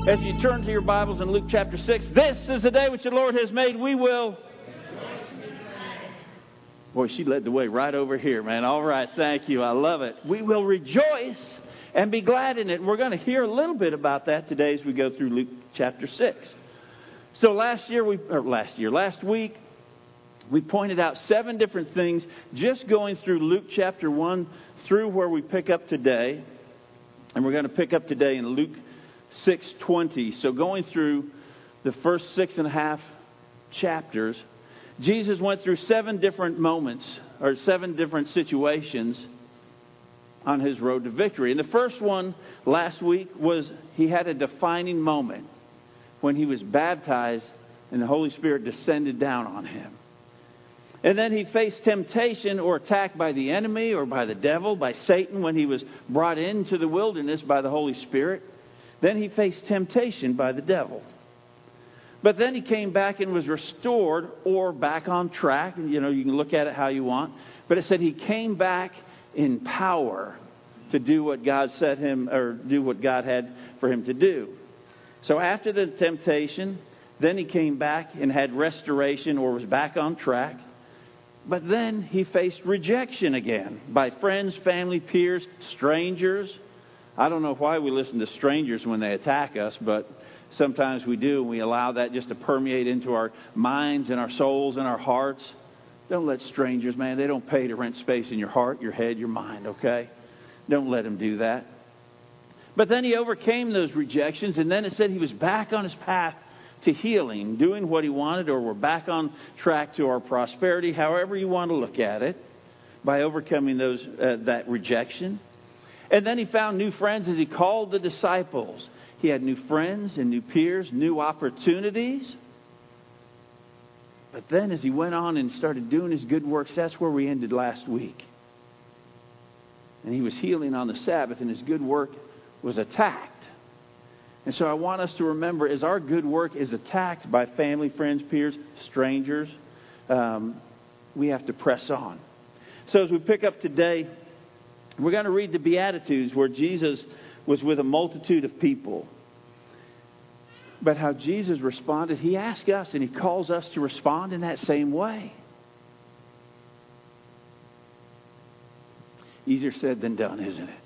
As you turn to your Bibles in Luke chapter 6, this is the day which the Lord has made. We will... Boy, she led the way right over here, man. All right, thank you. I love it. We will rejoice and be glad in it. We're going to hear a little bit about that today as we go through Luke chapter 6. So last week, we pointed out 7 different things just going through Luke chapter 1 through where we pick up today. And we're going to pick up today in Luke 6:20. So going through the first 6.5 chapters, Jesus went through 7 different moments or 7 different situations on his road to victory. And the first one last week was he had a defining moment when he was baptized and the Holy Spirit descended down on him. And then he faced temptation or attack by the enemy or by the devil, by Satan, when he was brought into the wilderness by the Holy Spirit. Then he faced temptation by the devil. But then he came back and was restored or back on track. And, you can look at it how you want. But it said he came back in power to do what God set him, or do what God had for him to do. So after the temptation, then he came back and had restoration or was back on track. But then he faced rejection again by friends, family, peers, strangers. I don't know why we listen to strangers when they attack us, but sometimes we do, and we allow that just to permeate into our minds and our souls and our hearts. Don't let strangers, man, they don't pay to rent space in your heart, your head, your mind, okay? Don't let them do that. But then he overcame those rejections, and then it said he was back on his path to healing, doing what he wanted, or we're back on track to our prosperity, however you want to look at it, by overcoming that rejection. And then he found new friends as he called the disciples. He had new friends and new peers, new opportunities. But then as he went on and started doing his good works, that's where we ended last week. And he was healing on the Sabbath, and his good work was attacked. And so I want us to remember, as our good work is attacked by family, friends, peers, strangers, we have to press on. So as we pick up today, we're going to read the Beatitudes where Jesus was with a multitude of people. But how Jesus responded, he asked us and he calls us to respond in that same way. Easier said than done, isn't it?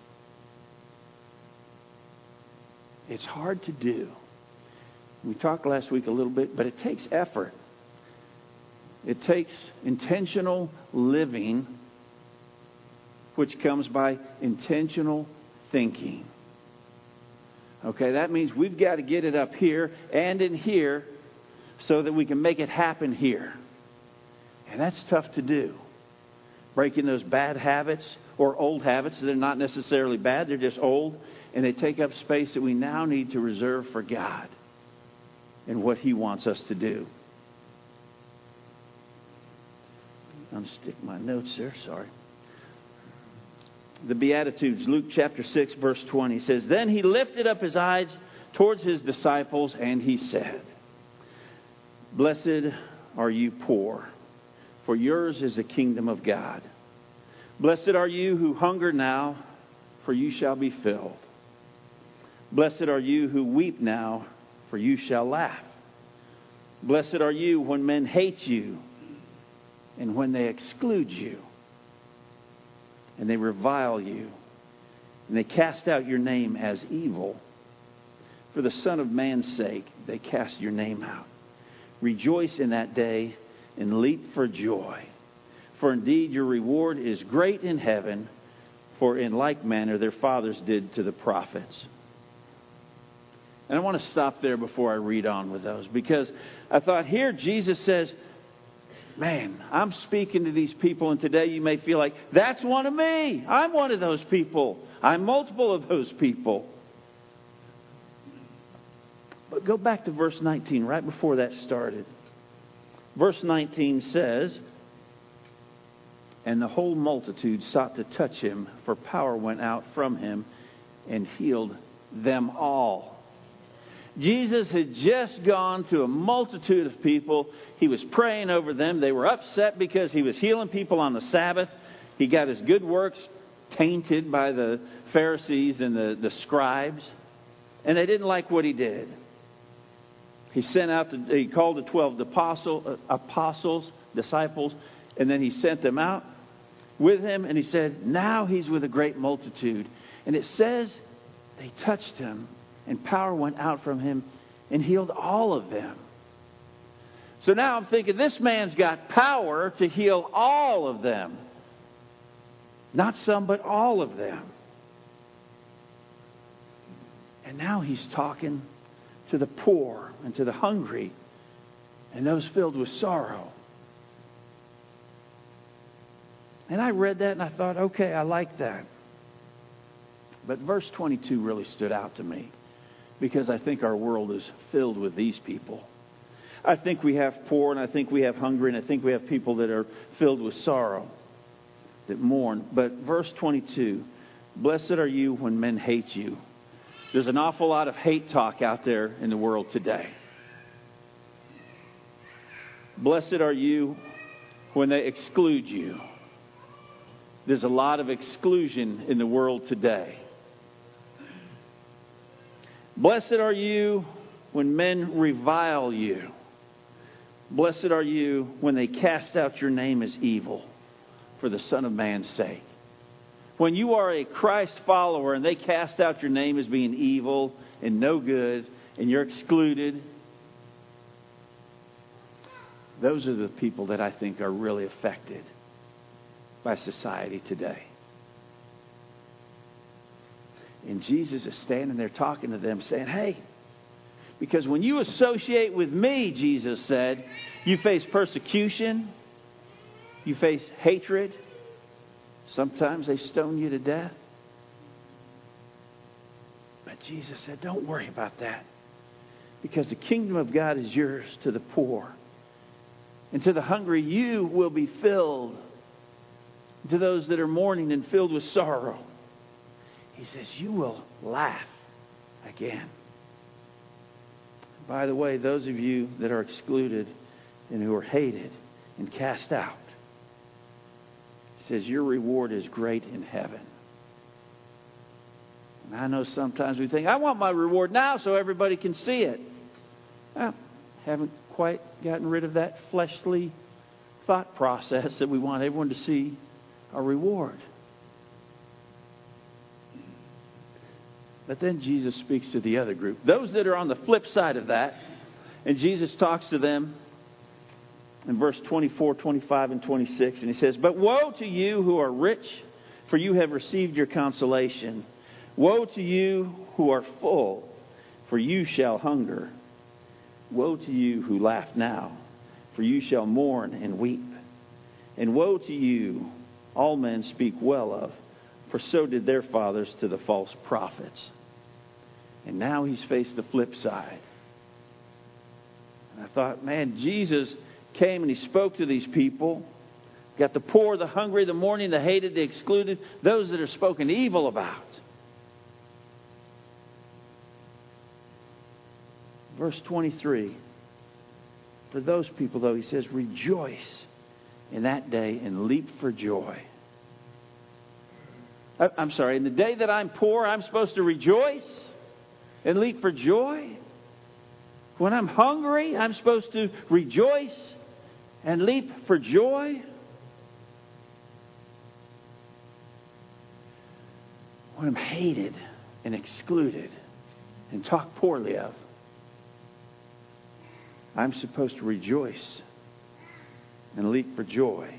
It's hard to do. We talked last week a little bit, but it takes effort. It takes intentional living, which comes by intentional thinking. Okay, that means we've got to get it up here and in here so that we can make it happen here. And that's tough to do. Breaking those bad habits or old habits. They're not necessarily bad, they're just old. And they take up space that we now need to reserve for God and what He wants us to do. Unstick my notes there, sorry. The Beatitudes, Luke chapter 6, verse 20 says, Then he lifted up his eyes towards his disciples and he said, Blessed are you poor, for yours is the kingdom of God. Blessed are you who hunger now, for you shall be filled. Blessed are you who weep now, for you shall laugh. Blessed are you when men hate you and when they exclude you and they revile you and they cast out your name as evil. For the Son of Man's sake, they cast your name out. Rejoice in that day and leap for joy. For indeed your reward is great in heaven, for in like manner their fathers did to the prophets. And I want to stop there before I read on with those, because I thought here Jesus says, man, I'm speaking to these people, and today you may feel like, that's one of me. I'm one of those people. I'm multiple of those people. But go back to verse 19, right before that started. Verse 19 says, And the whole multitude sought to touch him, for power went out from him and healed them all. Jesus had just gone to a multitude of people. He was praying over them. They were upset because he was healing people on the Sabbath. He got his good works tainted by the Pharisees and the scribes. And they didn't like what he did. He called the 12 apostles, disciples, and then he sent them out with him, and he said, now he's with a great multitude. And it says they touched him, and power went out from him and healed all of them. So now I'm thinking, this man's got power to heal all of them. Not some, but all of them. And now he's talking to the poor and to the hungry and those filled with sorrow. And I read that and I thought, okay, I like that. But verse 22 really stood out to me because I think our world is filled with these people. I think we have poor and I think we have hungry and I think we have people that are filled with sorrow, that mourn. But verse 22, blessed are you when men hate you. There's an awful lot of hate talk out there in the world today. Blessed are you when they exclude you. There's a lot of exclusion in the world today. Blessed are you when men revile you. Blessed are you when they cast out your name as evil for the Son of Man's sake. When you are a Christ follower and they cast out your name as being evil and no good and you're excluded, those are the people that I think are really affected by society today. And Jesus is standing there talking to them saying, hey, because when you associate with me, Jesus said, you face persecution, you face hatred. Sometimes they stone you to death. But Jesus said, don't worry about that. Because the kingdom of God is yours to the poor. And to the hungry, you will be filled. To those that are mourning and filled with sorrow, he says, you will laugh again. By the way, those of you that are excluded and who are hated and cast out, he says, your reward is great in heaven. And I know sometimes we think, I want my reward now so everybody can see it. Well, haven't quite gotten rid of that fleshly thought process that we want everyone to see our reward. But then Jesus speaks to the other group, those that are on the flip side of that. And Jesus talks to them in verse 24, 25, and 26. And he says, but woe to you who are rich, for you have received your consolation. Woe to you who are full, for you shall hunger. Woe to you who laugh now, for you shall mourn and weep. And woe to you, all men speak well of, for so did their fathers to the false prophets. And now he's faced the flip side. And I thought, man, Jesus came and he spoke to these people. Got the poor, the hungry, the mourning, the hated, the excluded, those that are spoken evil about. Verse 23. For those people, though, he says, rejoice in that day and leap for joy. I'm sorry, in the day that I'm poor, I'm supposed to rejoice and leap for joy. When I'm hungry, I'm supposed to rejoice and leap for joy. When I'm hated and excluded and talked poorly of, I'm supposed to rejoice and leap for joy.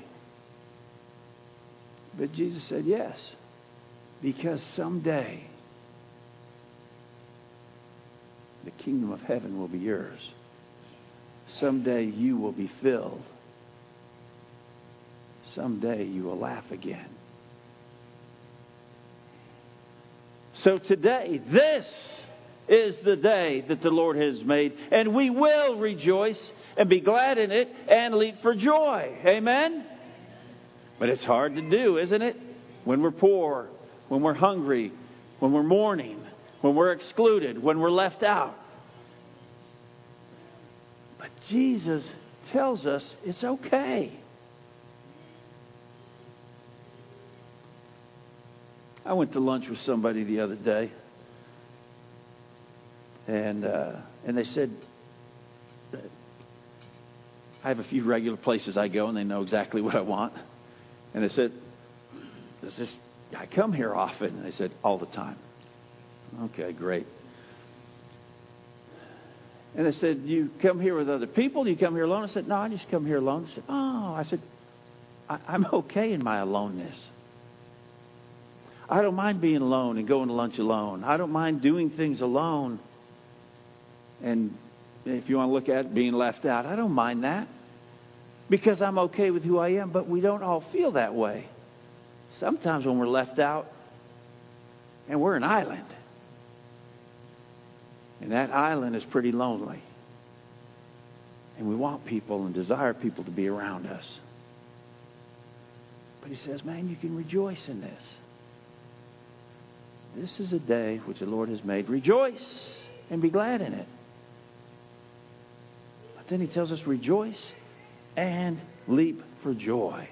But Jesus said yes, because someday the kingdom of heaven will be yours. Someday you will be filled. Someday you will laugh again. So today, this is the day that the Lord has made, and we will rejoice and be glad in it and leap for joy. Amen? But it's hard to do, isn't it? When we're poor, when we're hungry, when we're mourning, when we're excluded, when we're left out. But Jesus tells us it's okay. I went to lunch with somebody the other day. And they said, I have a few regular places I go, and they know exactly what I want. And they said, does this guy come here often? And they said, all the time. Okay, great. And they said, you come here with other people? Do you come here alone? I said, no, I just come here alone. I said, oh, I'm okay in my aloneness. I don't mind being alone and going to lunch alone. I don't mind doing things alone. And if you want to look at it, being left out, I don't mind that. Because I'm okay with who I am, but we don't all feel that way. Sometimes when we're left out, and we're an island. And that island is pretty lonely. And we want people and desire people to be around us. But he says, man, you can rejoice in this. This is a day which the Lord has made. Rejoice and be glad in it. But then he tells us, rejoice and leap for joy.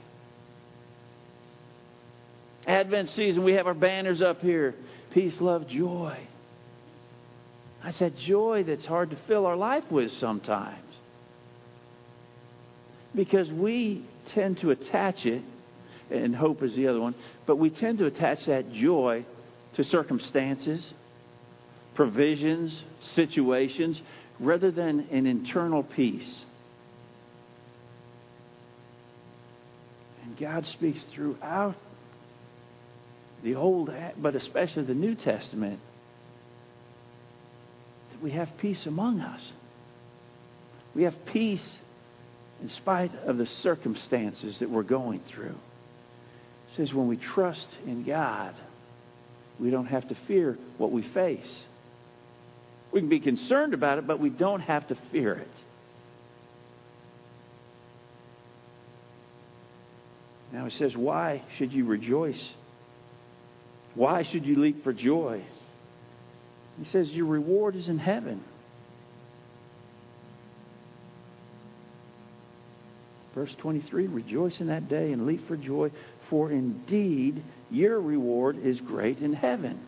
Advent season, we have our banners up here. Peace, love, joy. I said joy that's hard to fill our life with sometimes. Because we tend to attach it, and hope is the other one, but we tend to attach that joy to circumstances, provisions, situations, rather than an internal peace. And God speaks throughout the Old, but especially the New Testament, that we have peace among us. We have peace in spite of the circumstances that we're going through. It says when we trust in God, we don't have to fear what we face. We can be concerned about it, but we don't have to fear it. Now he says, why should you rejoice? Why should you leap for joy? He says, your reward is in heaven. Verse 23, rejoice in that day and leap for joy, for indeed your reward is great in heaven.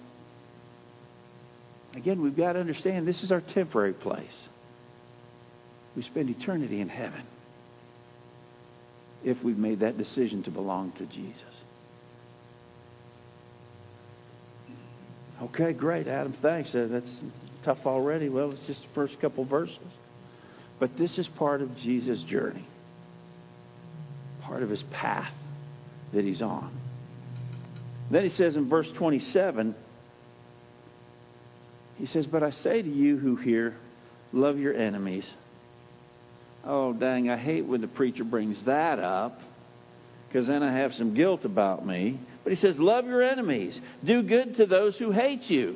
Again, we've got to understand this is our temporary place. We spend eternity in heaven if we've made that decision to belong to Jesus. Okay, great, Adam. Thanks. That's tough already. Well, it's just the first couple verses. But this is part of Jesus' journey. Part of his path that he's on. Then he says in verse 27, he says, but I say to you who hear, love your enemies. Oh, dang, I hate when the preacher brings that up, because then I have some guilt about me. But he says, love your enemies. Do good to those who hate you.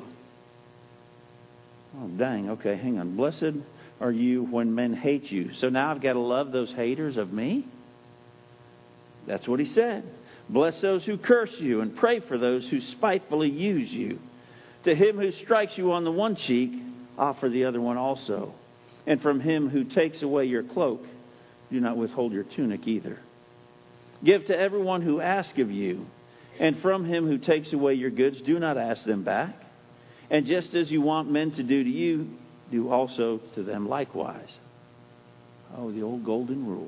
Oh, dang, okay, hang on. Blessed are you when men hate you. So now I've got to love those haters of me? That's what he said. Bless those who curse you and pray for those who spitefully use you. To him who strikes you on the one cheek, offer the other one also. And from him who takes away your cloak, do not withhold your tunic either. Give to everyone who asks of you, and from him who takes away your goods, do not ask them back. And just as you want men to do to you, do also to them likewise. Oh, the old golden rule.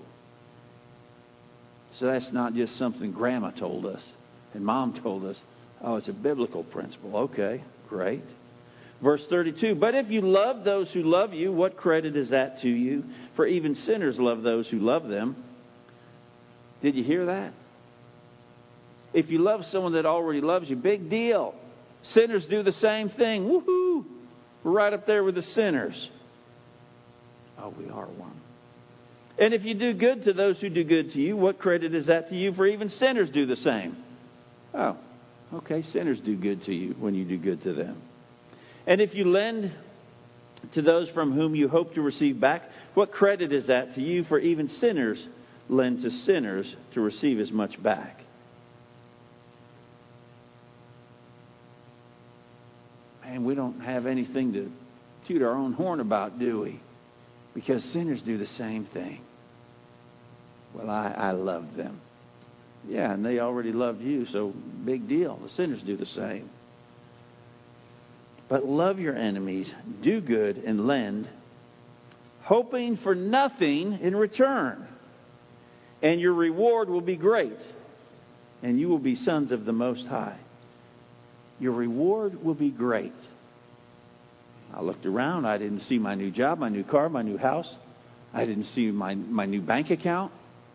So that's not just something Grandma told us and Mom told us. Oh, it's a biblical principle. Okay, great. Verse 32, but if you love those who love you, what credit is that to you? For even sinners love those who love them. Did you hear that? If you love someone that already loves you, big deal. Sinners do the same thing. Woohoo! We're right up there with the sinners. Oh, we are one. And if you do good to those who do good to you, what credit is that to you? For even sinners do the same. Oh, okay, sinners do good to you when you do good to them. And if you lend to those from whom you hope to receive back, what credit is that to you? For even sinners lend to sinners to receive as much back. Man, we don't have anything to toot our own horn about, do we? Because sinners do the same thing. Well, I love them. Yeah, and they already loved you, so big deal. The sinners do the same. But love your enemies, do good, and lend, hoping for nothing in return. And your reward will be great, and you will be sons of the Most High. Your reward will be great. I looked around. I didn't see my new job, my new car, my new house. I didn't see my new bank account.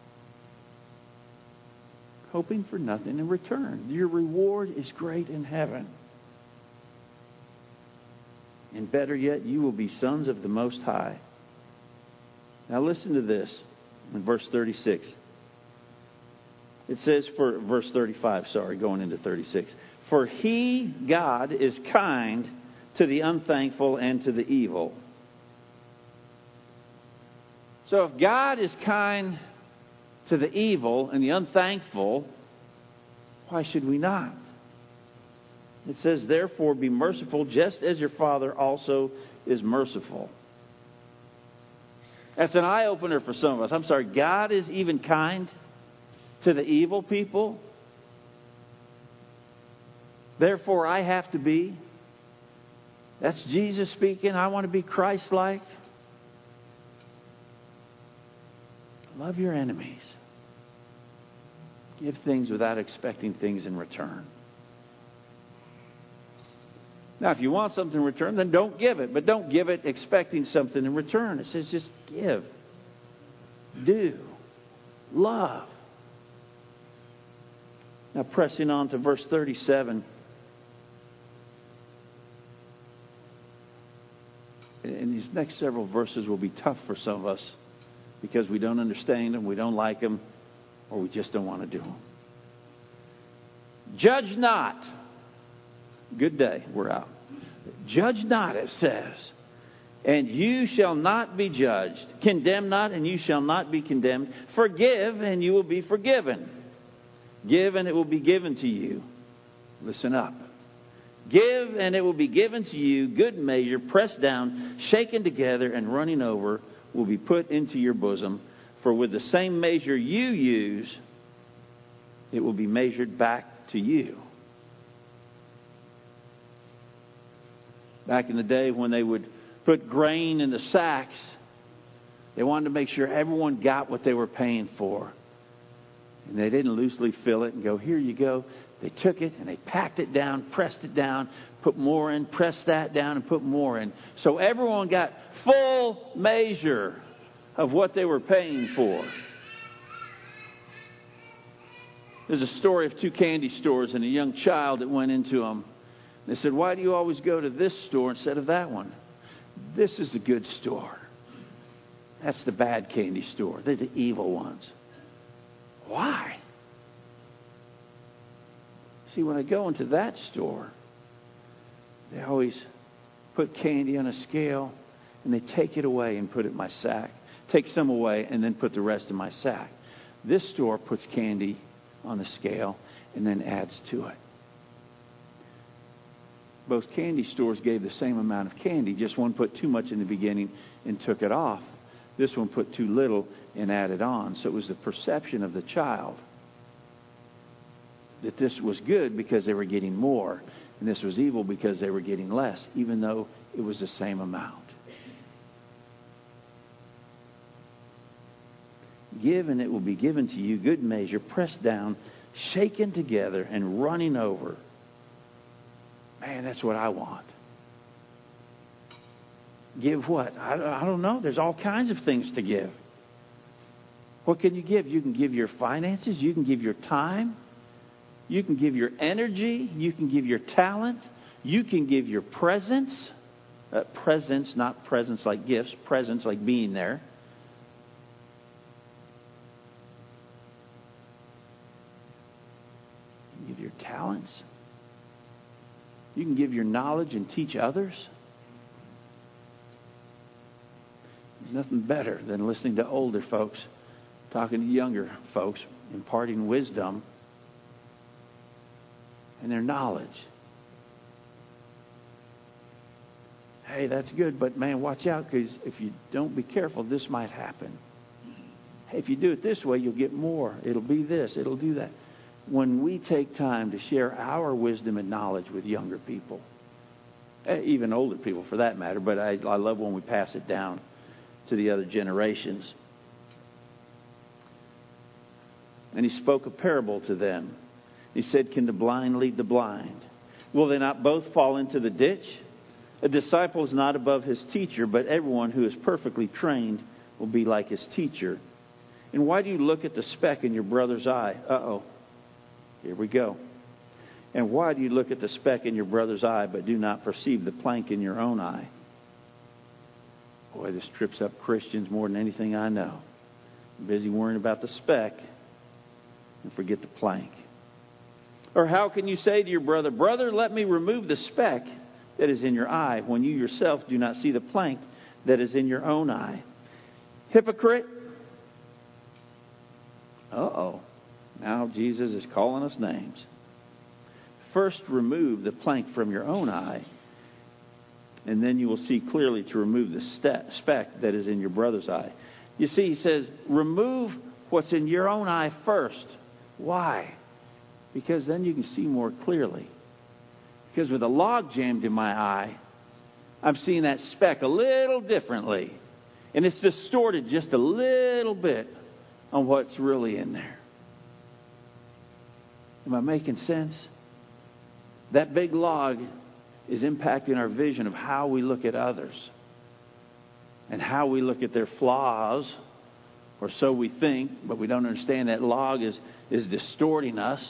Hoping for nothing in return. Your reward is great in heaven. And better yet, you will be sons of the Most High. Now listen to this in verse 36. It says for verse 35, going into 36. For He, God, is kind to the unthankful and to the evil. So if God is kind to the evil and the unthankful, why should we not? It says, therefore, be merciful, just as your Father also is merciful. That's an eye-opener for some of us. I'm sorry, God is even kind to the evil people? Therefore, I have to be. That's Jesus speaking. I want to be Christ-like. Love your enemies. Give things without expecting things in return. Now, if you want something in return, then don't give it. But don't give it expecting something in return. It says just give. Do. Love. Now, pressing on to verse 37. And these next several verses will be tough for some of us because we don't understand them, we don't like them, or we just don't want to do them. Judge not. Good day. We're out. Judge not, it says, and you shall not be judged. Condemn not, and you shall not be condemned. Forgive, and you will be forgiven. Give, and it will be given to you. Listen up. Give, and it will be given to you. Good measure, pressed down, shaken together, and running over, will be put into your bosom. For with the same measure you use, it will be measured back to you. Back in the day when they would put grain in the sacks, they wanted to make sure everyone got what they were paying for. And they didn't loosely fill it and go, here you go. They took it and they packed it down, pressed it down, put more in, pressed that down and put more in. So everyone got full measure of what they were paying for. There's a story of two candy stores and a young child that went into them. They said, why do you always go to this store instead of that one? This is the good store. That's the bad candy store. They're the evil ones. Why? See, when I go into that store, they always put candy on a scale and they take it away and put it in my sack. Take some away and then put the rest in my sack. This store puts candy on the scale and then adds to it. Both candy stores gave the same amount of candy. Just one put too much in the beginning and took it off. This one put too little and added on. So it was the perception of the child that this was good because they were getting more, and this was evil because they were getting less, even though it was the same amount. Give, and it will be given to you, good measure, pressed down, shaken together, and running over. Man, that's what I want. Give what? I don't know. There's all kinds of things to give. What can you give? You can give your finances. You can give your time. You can give your energy. You can give your talent. You can give your presence. Presence, not presents like gifts. Presence like being there. You can give your talents. You can give your knowledge and teach others. There's nothing better than listening to older folks talking to younger folks, imparting wisdom and their knowledge. Hey, that's good, but man, watch out, because if you don't be careful, this might happen. Hey, if you do it this way, you'll get more. It'll be this, it'll do that. When we take time to share our wisdom and knowledge with younger people, Even older people, for that matter. But I love when we pass it down to the other generations. And he spoke a parable to them. He said, can the blind lead the blind? Will they not both fall into the ditch? A disciple is not above his teacher, but everyone who is perfectly trained will be like his teacher. And why do you look at the speck in your brother's eye? Here we go. And why do you look at the speck in your brother's eye, but do not perceive the plank in your own eye? Boy, this trips up Christians more than anything I know. Busy worrying about the speck and forget the plank. Or how can you say to your brother, brother, let me remove the speck that is in your eye, when you yourself do not see the plank that is in your own eye? Hypocrite. Now Jesus is calling us names. First remove the plank from your own eye, and then you will see clearly to remove the speck that is in your brother's eye. You see, he says, remove what's in your own eye first. Why? Because then you can see more clearly. Because with a log jammed in my eye, I'm seeing that speck a little differently. And it's distorted just a little bit on what's really in there. Am I making sense? That big log is impacting our vision of how we look at others and how we look at their flaws, or so we think, but we don't understand that log is distorting us.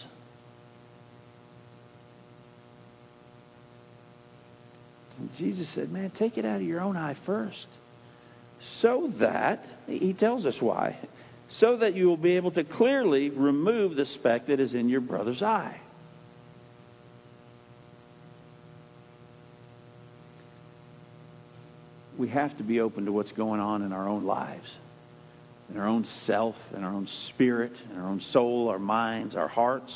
And Jesus said, man, take it out of your own eye first. So that, he tells us why, so that you will be able to clearly remove the speck that is in your brother's eye. We have to be open to what's going on in our own lives, in our own self, in our own spirit, in our own soul, our minds, our hearts,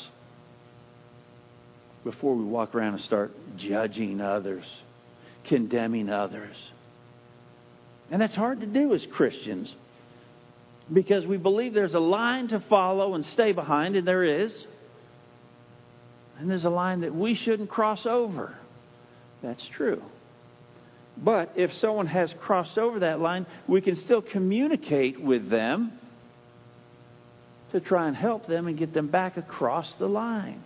before we walk around and start judging others, condemning others. And that's hard to do as Christians, because we believe there's a line to follow and stay behind, and there is. And there's a line that we shouldn't cross over. That's true. But if someone has crossed over that line, we can still communicate with them to try and help them and get them back across the line.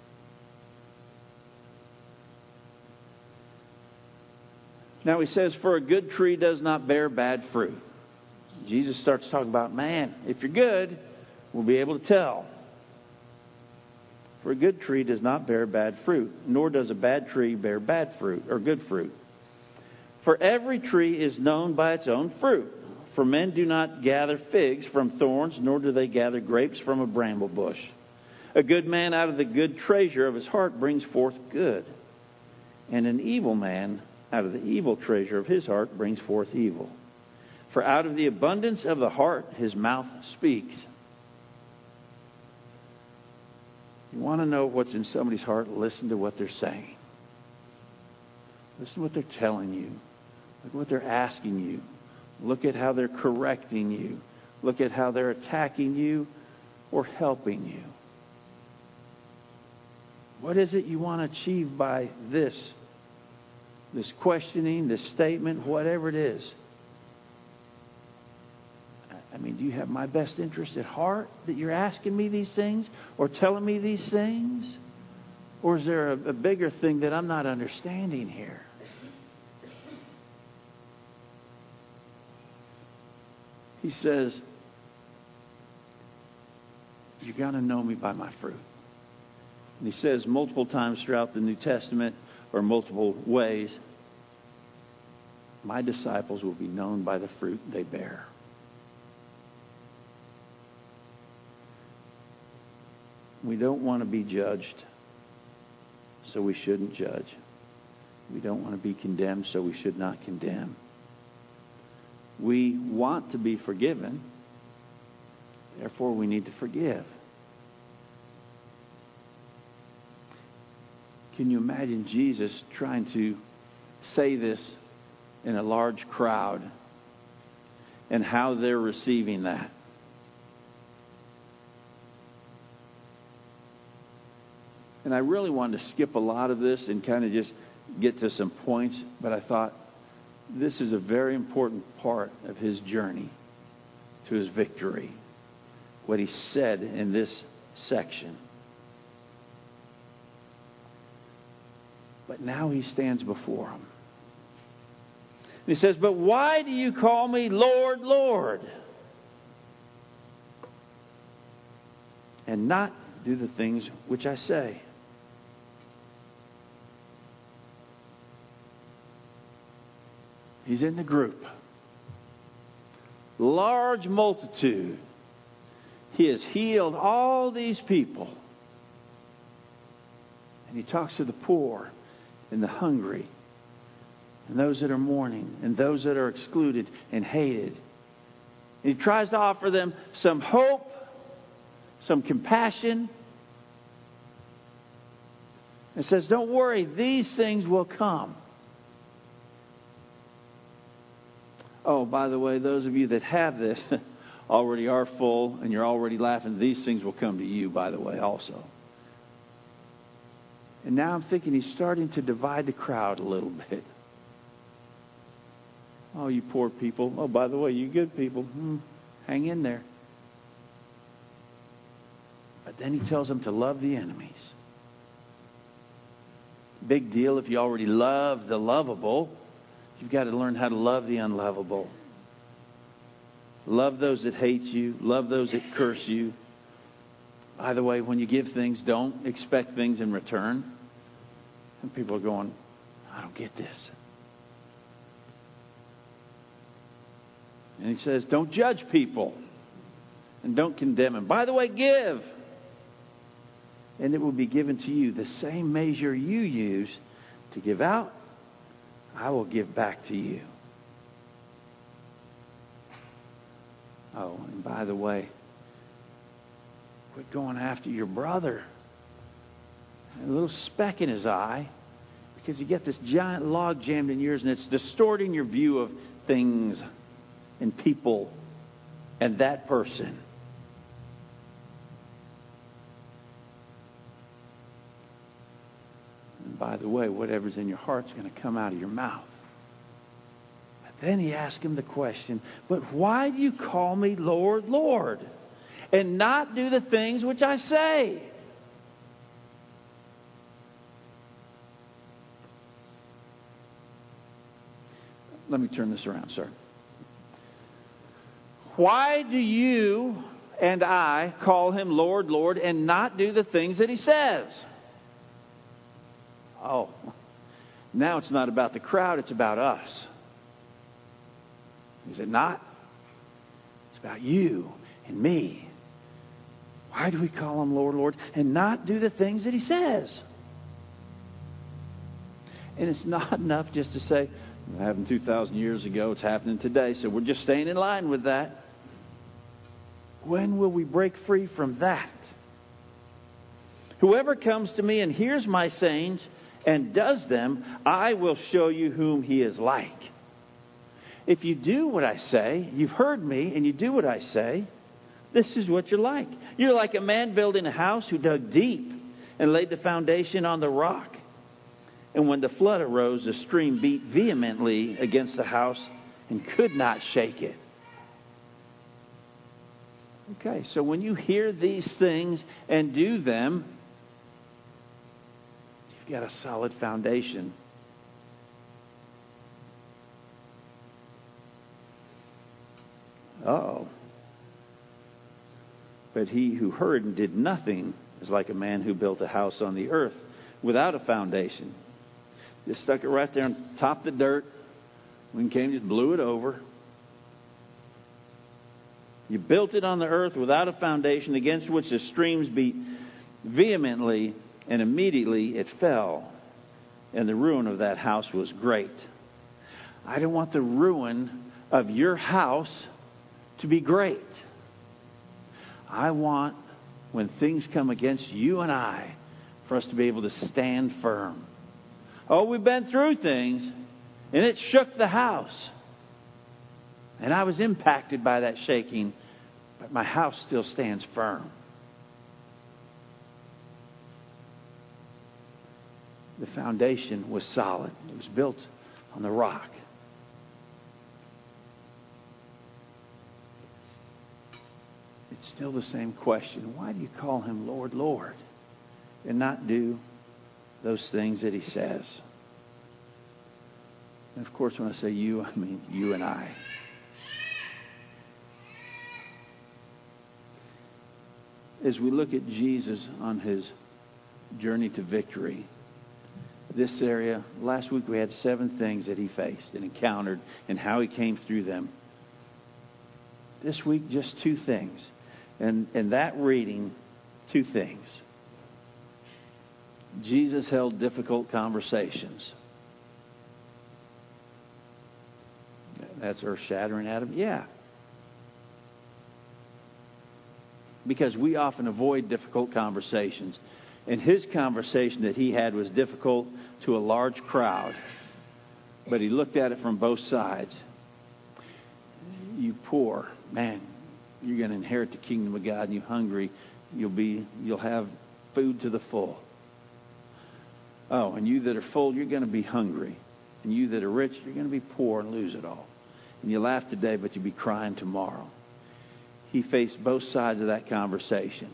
Now he says, for a good tree does not bear bad fruit. Jesus starts talking about, man, if you're good, we'll be able to tell. For a good tree does not bear bad fruit, nor does a bad tree bear bad fruit or good fruit. For every tree is known by its own fruit. For men do not gather figs from thorns, nor do they gather grapes from a bramble bush. A good man out of the good treasure of his heart brings forth good, and an evil man out of the evil treasure of his heart brings forth evil. For out of the abundance of the heart his mouth speaks. You want to know what's in somebody's heart? Listen to what they're saying. Listen to what they're telling you. Look at what they're asking you. Look at how they're correcting you. Look at how they're attacking you or helping you. What is it you want to achieve by this questioning, this statement, whatever it is? I mean, do you have my best interest at heart that you're asking me these things or telling me these things? Or is there a bigger thing that I'm not understanding here? He says, you're going to know me by my fruit. And he says multiple times throughout the New Testament, or multiple ways, my disciples will be known by the fruit they bear. We don't want to be judged, so we shouldn't judge. We don't want to be condemned, so we should not condemn. We want to be forgiven, therefore we need to forgive. Can you imagine Jesus trying to say this in a large crowd and how they're receiving that? And I really wanted to skip a lot of this and kind of just get to some points, but I thought this is a very important part of his journey to his victory. What he said in this section. But now he stands before him. He says, "But why do you call me Lord, Lord, and not do the things which I say?" He's in the group. Large multitude. He has healed all these people. And he talks to the poor and the hungry and those that are mourning and those that are excluded and hated. And he tries to offer them some hope, some compassion. And says, don't worry, these things will come. Oh, by the way, those of you that have this already are full and you're already laughing. These things will come to you, by the way, also. And now I'm thinking he's starting to divide the crowd a little bit. Oh, you poor people. Oh, by the way, you good people. Hang in there. But then he tells them to love the enemies. Big deal if you already love the lovable. You've got to learn how to love the unlovable. Love those that hate you. Love those that curse you. By the way, when you give things, don't expect things in return. And people are going, I don't get this. And he says, don't judge people. And don't condemn them. By the way, give. And it will be given to you. The same measure you use to give out, I will give back to you. Oh, and by the way, quit going after your brother. A little speck in his eye, because you get this giant log jammed in yours, and it's distorting your view of things and people and that person. And by the way, whatever's in your heart's going to come out of your mouth. But then he asked him the question, but why do you call me Lord, Lord, and not do the things which I say? Let me turn this around, sir. Why do you and I call him Lord, Lord, and not do the things that he says? Oh, now it's not about the crowd, it's about us. Is it not? It's about you and me. Why do we call him Lord, Lord, and not do the things that he says? And it's not enough just to say, it happened 2,000 years ago, it's happening today, so we're just staying in line with that. When will we break free from that? Whoever comes to me and hears my sayings and does them, I will show you whom he is like. If you do what I say, you've heard me, and you do what I say, this is what you're like. You're like a man building a house who dug deep and laid the foundation on the rock. And when the flood arose, the stream beat vehemently against the house and could not shake it. Okay, so when you hear these things and do them, you've got a solid foundation. Uh-oh. But he who heard and did nothing is like a man who built a house on the earth without a foundation. Just stuck it right there on top of the dirt. Wind came, just blew it over. You built it on the earth without a foundation, against which the streams beat vehemently, and immediately it fell. And the ruin of that house was great. I don't want the ruin of your house to be great. I want, when things come against you and I, for us to be able to stand firm. Oh, we've been through things, and it shook the house. And I was impacted by that shaking, but my house still stands firm. The foundation was solid. It was built on the rock. It's still the same question. Why do you call him Lord, Lord, and not do those things that he says? And of course, when I say you, I mean you and I. As we look at Jesus on his journey to victory, this area, last week we had 7 things that he faced and encountered and how he came through them. This week, just 2 things. And that reading, 2 things. Jesus held difficult conversations. That's earth-shattering, Adam? Yeah. Because we often avoid difficult conversations. And his conversation that he had was difficult to a large crowd. But he looked at it from both sides. You poor, man, you're going to inherit the kingdom of God. And you hungry, you'll have food to the full. Oh, and you that are full, you're going to be hungry. And you that are rich, you're going to be poor and lose it all. And you laugh today, but you'll be crying tomorrow. He faced both sides of that conversation.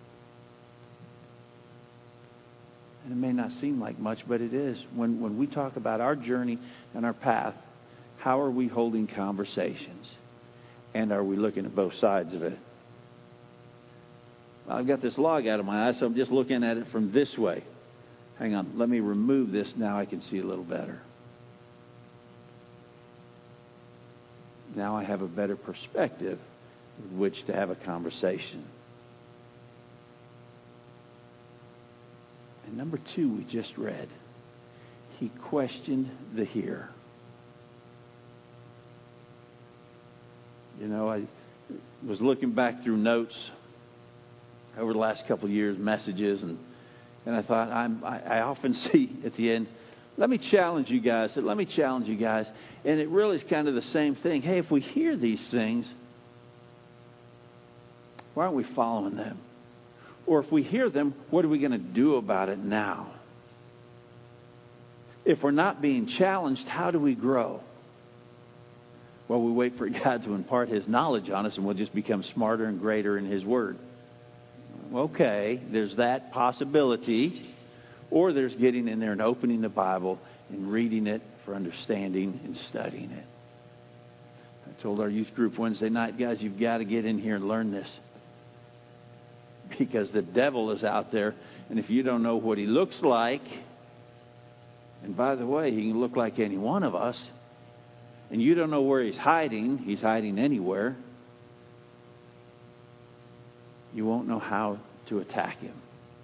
And it may not seem like much, but it is. When we talk about our journey and our path, how are we holding conversations? And are we looking at both sides of it? Well, I've got this log out of my eye, so I'm just looking at it from this way. Hang on, let me remove this. Now I can see a little better. Now I have a better perspective with which to have a conversation. And number 2, we just read. He questioned the hearer. You know, I was looking back through notes over the last couple of years, messages, and I thought, I often see at the end, let me challenge you guys. Let me challenge you guys. And it really is kind of the same thing. Hey, if we hear these things, why aren't we following them? Or if we hear them, what are we going to do about it now? If we're not being challenged, how do we grow? Well, we wait for God to impart his knowledge on us and we'll just become smarter and greater in his word. Okay, there's that possibility. Or there's getting in there and opening the Bible and reading it for understanding and studying it. I told our youth group Wednesday night, guys, you've got to get in here and learn this. Because the devil is out there, and if you don't know what he looks like, and by the way, he can look like any one of us, and you don't know where he's hiding anywhere, you won't know how to attack him.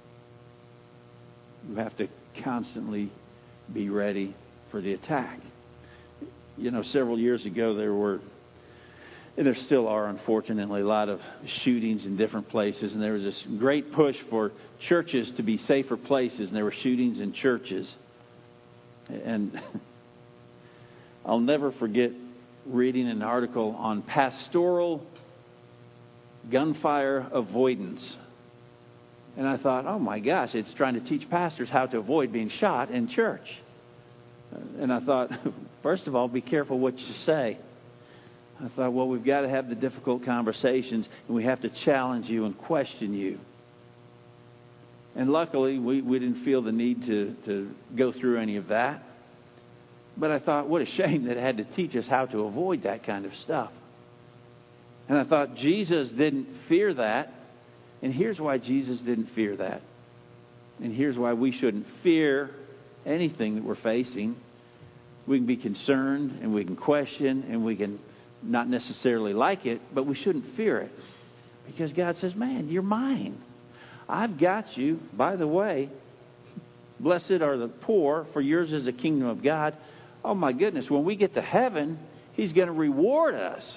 You have to constantly be ready for the attack. You know, several years ago there were, and there still are, unfortunately, a lot of shootings in different places. And there was this great push for churches to be safer places. And there were shootings in churches. And I'll never forget reading an article on pastoral gunfire avoidance. And I thought, oh my gosh, it's trying to teach pastors how to avoid being shot in church. And I thought, first of all, be careful what you say. I thought, well, we've got to have the difficult conversations, and we have to challenge you and question you. And luckily, we didn't feel the need to go through any of that. But I thought, what a shame that it had to teach us how to avoid that kind of stuff. And I thought, Jesus didn't fear that. And here's why Jesus didn't fear that. And here's why we shouldn't fear anything that we're facing. We can be concerned, and we can question, and we can not necessarily like it, but we shouldn't fear it. Because God says, man, you're mine. I've got you. By the way, blessed are the poor, for yours is the kingdom of God. Oh my goodness, when we get to heaven, he's going to reward us.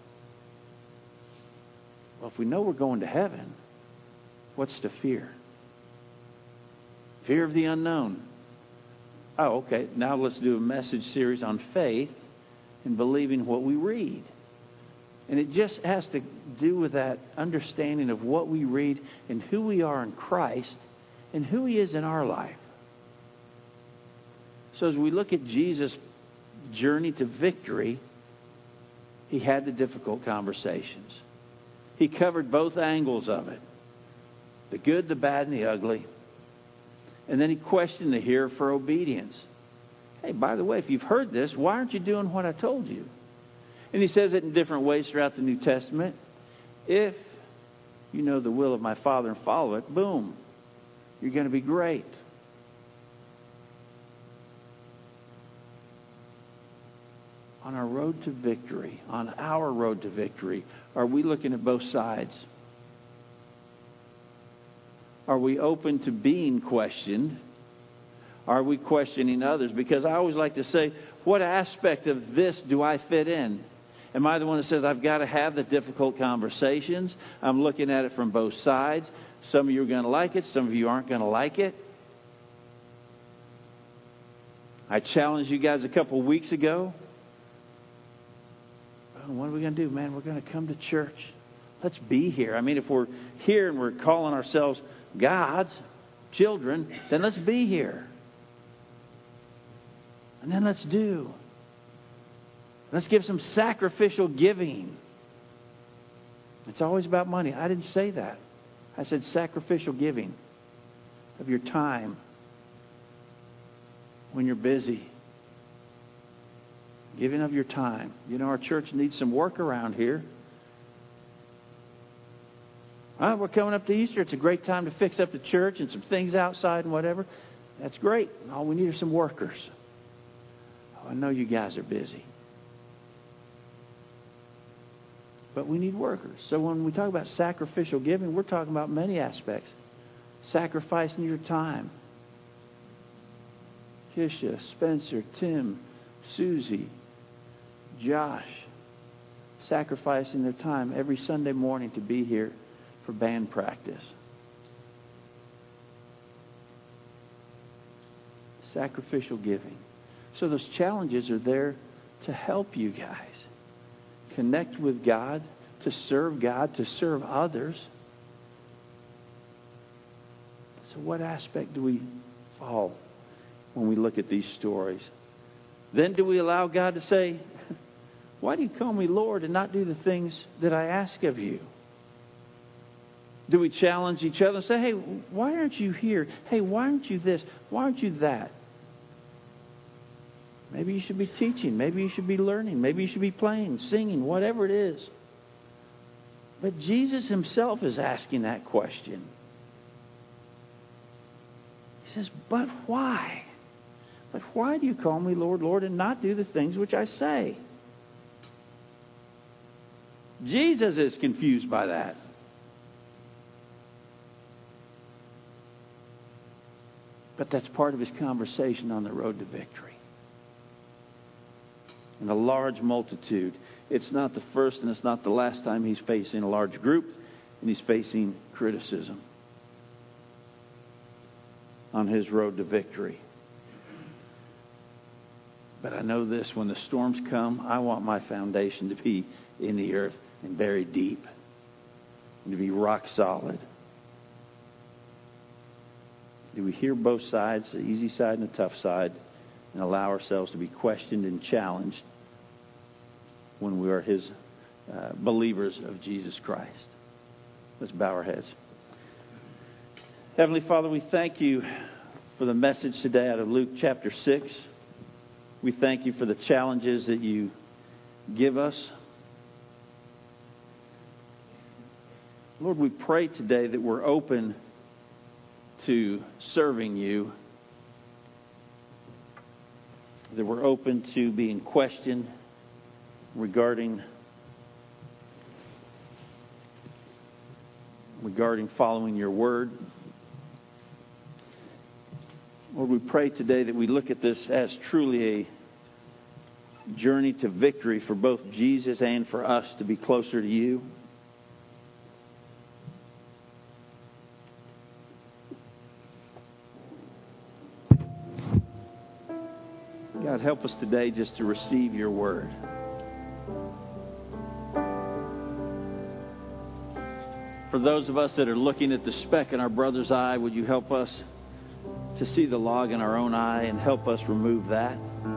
Well, if we know we're going to heaven, what's to fear? Fear of the unknown. Oh, okay. Now let's do a message series on faith and believing what we read. And it just has to do with that understanding of what we read and who we are in Christ and who he is in our life. So as we look at Jesus' journey to victory, he had the difficult conversations. He covered both angles of it. The good, the bad, and the ugly. And then he questioned the hearer for obedience. Hey, by the way, if you've heard this, why aren't you doing what I told you? And he says it in different ways throughout the New Testament. If you know the will of my Father and follow it, boom, you're going to be great. On our road to victory, on our road to victory, are we looking at both sides? Are we open to being questioned? Are we questioning others? Because I always like to say, what aspect of this do I fit in? Am I the one that says I've got to have the difficult conversations? I'm looking at it from both sides. Some of you are going to like it. Some of you aren't going to like it. I challenged you guys a couple of weeks ago. What are we going to do, man? We're going to come to church. Let's be here. I mean, if we're here and we're calling ourselves God's children, then let's be here. And then let's do. Let's give some sacrificial giving. It's always about money. I didn't say that. I said sacrificial giving of your time when you're busy. Giving of your time. You know, our church needs some work around here. We're coming up to Easter. It's a great time to fix up the church and some things outside and whatever. That's great. All we need are some workers. Oh, I know you guys are busy. But we need workers. So when we talk about sacrificial giving, we're talking about many aspects. Sacrificing your time. Kisha, Spencer, Tim, Susie, Josh, sacrificing their time every Sunday morning to be here for band practice. Sacrificial giving. So those challenges are there to help you guys connect with God, to serve others. So what aspect do we fall when we look at these stories? Then do we allow God to say, why do you call me Lord and not do the things that I ask of you? Do we challenge each other and say, hey, why aren't you here? Hey, why aren't you this? Why aren't you that? Maybe you should be teaching. Maybe you should be learning. Maybe you should be playing, singing, whatever it is. But Jesus himself is asking that question. He says, but why? But why do you call me Lord, Lord, and not do the things which I say? Jesus is confused by that. But that's part of his conversation on the road to victory. And a large multitude. It's not the first and it's not the last time he's facing a large group and he's facing criticism on his road to victory. But I know this, when the storms come, I want my foundation to be in the earth and buried deep and to be rock solid. Do we hear both sides, the easy side and the tough side, and allow ourselves to be questioned and challenged when we are his believers of Jesus Christ? Let's bow our heads. Heavenly Father, we thank you for the message today out of Luke chapter 6. We thank you for the challenges that you give us. Lord, we pray today that we're open to serving you, that we're open to being questioned regarding following your word. Lord, we pray today that we look at this as truly a journey to victory for both Jesus and for us to be closer to you. God, help us today just to receive your word. For those of us that are looking at the speck in our brother's eye, would you help us to see the log in our own eye and help us remove that.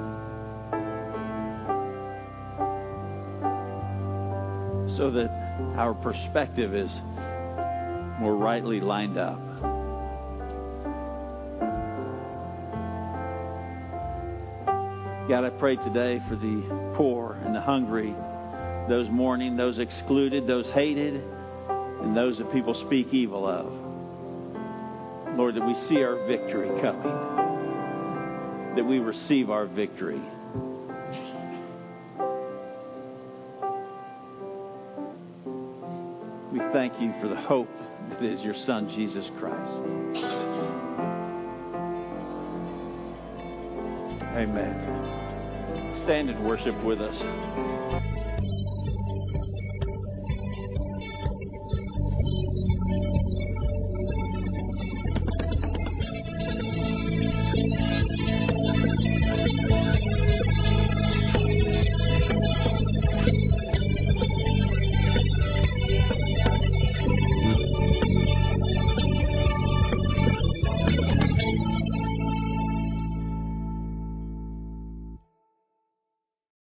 So that our perspective is more rightly lined up. God, I pray today for the poor and the hungry, those mourning, those excluded, those hated, and those that people speak evil of. Lord, that we see our victory coming, that we receive our victory. We thank you for the hope that is your Son, Jesus Christ. Amen. Stand and worship with us.